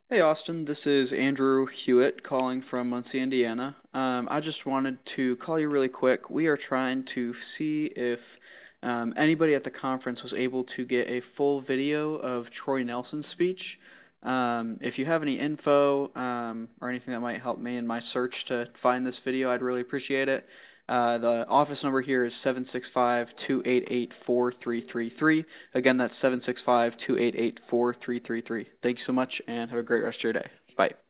Hey Austin, this is Andrew Hewitt calling from Muncie, Indiana. I just wanted to call you really quick. We are trying to see if anybody at the conference was able to get a full video of Troy Nelson's speech. If you have any info or anything that might help me in my search to find this video, I'd really appreciate it. The office number here is 765-288-4333. Again, that's 765-288-4333. Thank you so much, and have a great rest of your day. Bye.